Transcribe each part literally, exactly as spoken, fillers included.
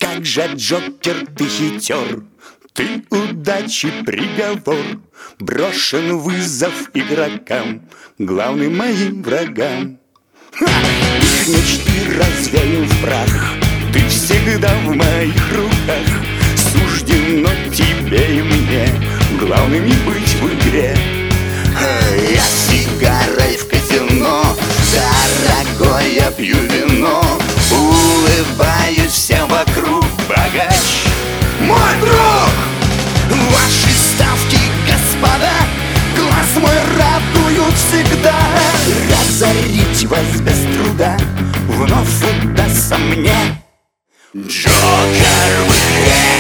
Как же, Джокер, ты хитер, ты удачи приговор. Брошен вызов игрокам, главным моим врагам. Ха! Их мечты развеял в прах, ты всегда в моих руках. Суждено тебе и мне главными быть в игре. Я с сигарой в казино, дорогой, я пью вино. Улыбаюсь всем вокруг, богач мой друг. Ваши ставки, господа, глаз мой радуют всегда. Разорить вас без труда вновь удастся мне. Джокер в игре.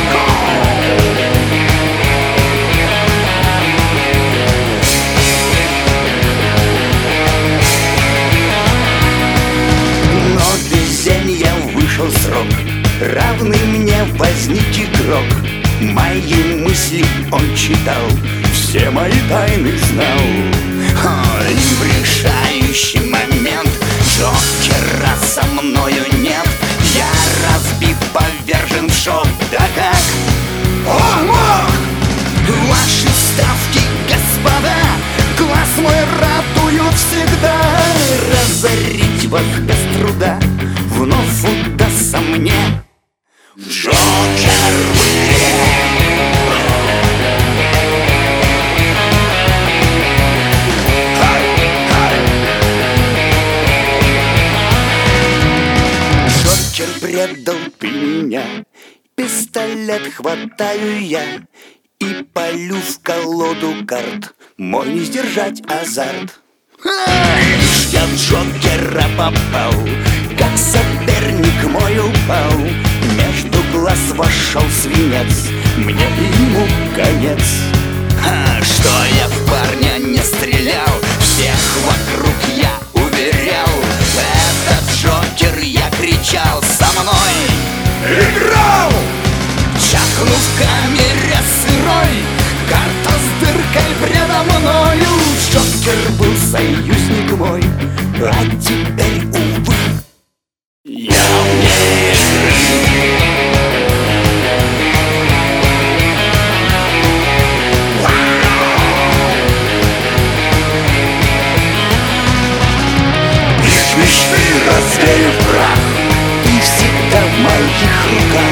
Срок, равный мне возник игрок. Мои мысли он читал, все мои тайны знал. О, и в решающий момент Джокера со мною нет. Я разбит, повержен в шок. Да как он мог? Ваши ставки, господа, глаз мой радуют всегда. Разорить вас без труда вновь удастся мне. Джокер в игре. Джокер, предал ты меня, пистолет хватаю я и полю в колоду карт, мой не сдержать азарт. Лишь я в Джокера попал, как соперник мой упал. Между глаз вошел свинец, мне и ему конец. А что я в парня не стрелял, всех вокруг я уверял. Этот Джокер, я кричал, со мной играл. Чахнув в камере сырой, карта с дыркой предо мною. Джокер был союзник мой, а теперь, увы, я вне игры. Их мечты развеяв прах, ты всегда в моих руках.